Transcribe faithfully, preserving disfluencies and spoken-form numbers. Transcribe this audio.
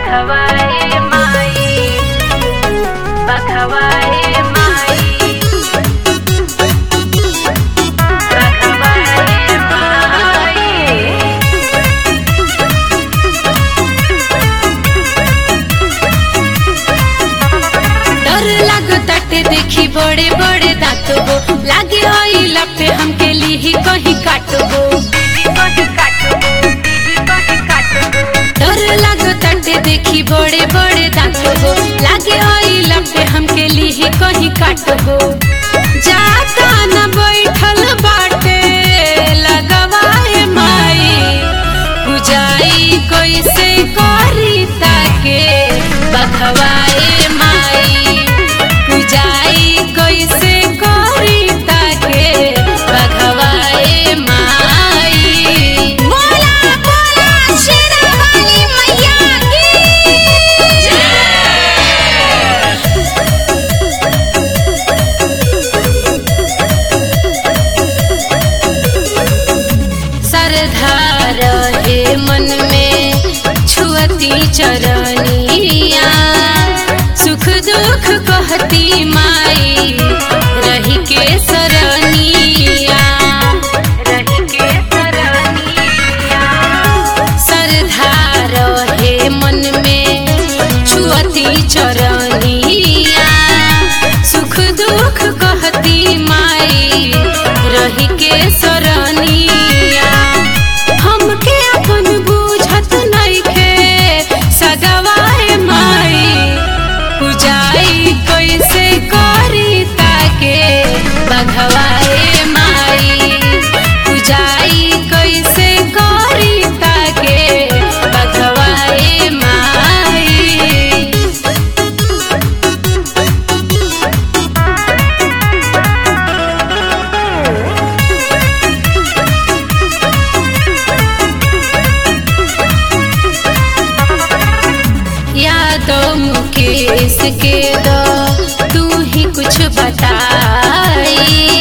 बघवाए माई बघवाए माई बघवाए माई। डर लागताटे देखी बड़े बड़े दांत हो, लागे आई लपे हमके लीही कहीं काटो हो। डर लागताटे देखी बड़े बड़े दांत हो, लागे आई लपे हमके लीही कहीं काटो हो। जाता न बैठल बाटे लगवाए माई, बुझाई कैसे करी ताके बघवाए माई, बुझाई कैसे करी ताके बघवाए माई। बोला बोला शेरावाली मैया की श्रद्धा रहे मन में छुअती चरनिया, सुख दुख कहती माई रही के सरनिया, रही के सरनिया। श्रद्धा रहे मन में छुअती चरनिया, सुख दुख कहती माई रही के सरनिया। हमके अपन बुझत नइखे सगवाए माई, पूजाई कैसे करी ताके बघवाए माई, पूजाई कैसे करी ताके बघवाए माई। यादव मुकेश के दो तू ही कुछ बताई,